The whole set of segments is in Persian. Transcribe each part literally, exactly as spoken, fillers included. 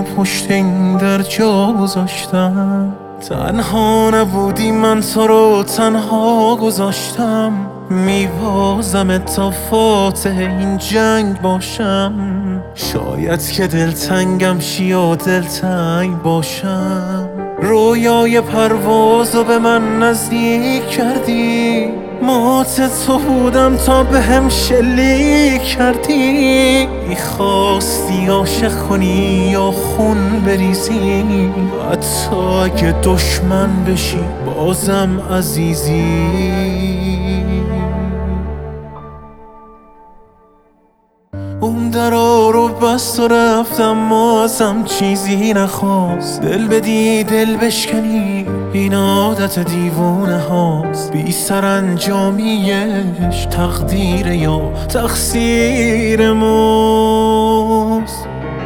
و پشت این در جا گذاشتم. تنها نبودی من تو رو تنها گذاشتم. میبازم تا فاتح این جنگ باشم. شاید که دلتنگم شی و دلتنگ باشم. رویای پروازو به من نزدیک کردی. مات تو بودم تا به هم شلیک کردی. میخواستی عاشق کنی یا خون بریزی. حتی اگه دشمن بشی بازم عزیزی. اون درا رو بست و رفتم ما ازم چیزی نخواست. دل بدی دل بشکنی این عادت دیوونه هاست. بی سرانجامیش تقدیر یا تقصیر ماست.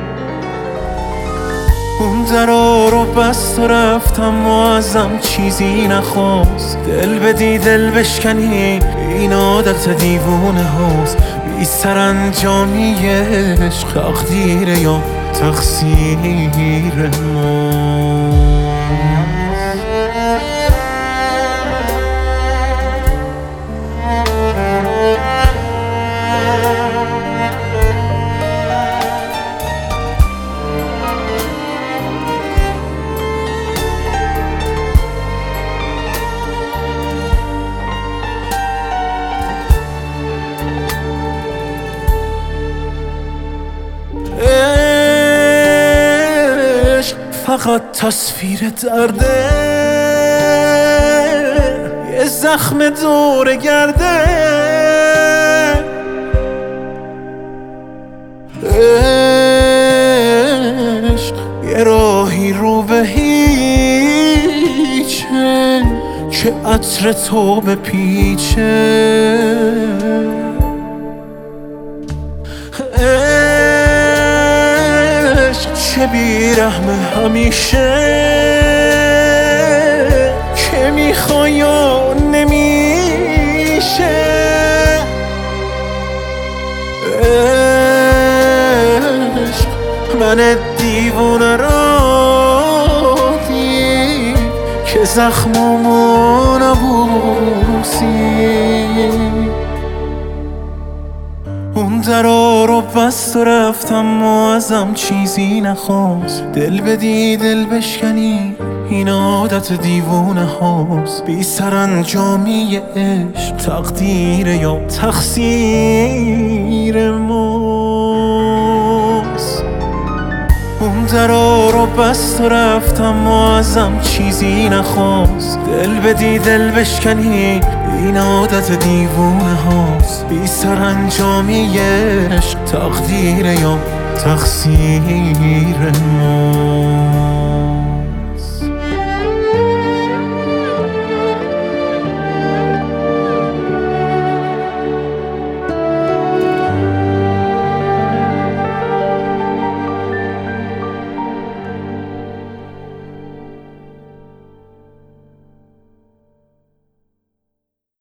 اون درا رو بست و رفتم ما ازم چیزی نخواست. دل بدی دل بشکنی این عادت دیوونه هاست. بی سرانجامیش تقدیر یا تقصیر ماست. فقط تصویر درده، یه زخم دور گرده. عشق یه راهی رو به هیچه که عطر تو بپیچه. چه بیرحمه همیشه که میخوای و نمیشه. عشق من دیوونه را دید که زخممو نبوسی. اون درا رو بست و رفتم و ازم چیزی نخواست. دل بدی دل بشکنی این عادت دیوونه هاست. بی سرانجامی عشق تقدیر یا تقصیر ماست. اون درا رو بست و رفتم و ازم چیزی نخواست. دل بدی دل بشکنی این عادت دیوونه هاست. بی سرانجامی عشق تقدیر یا تقصیر ما.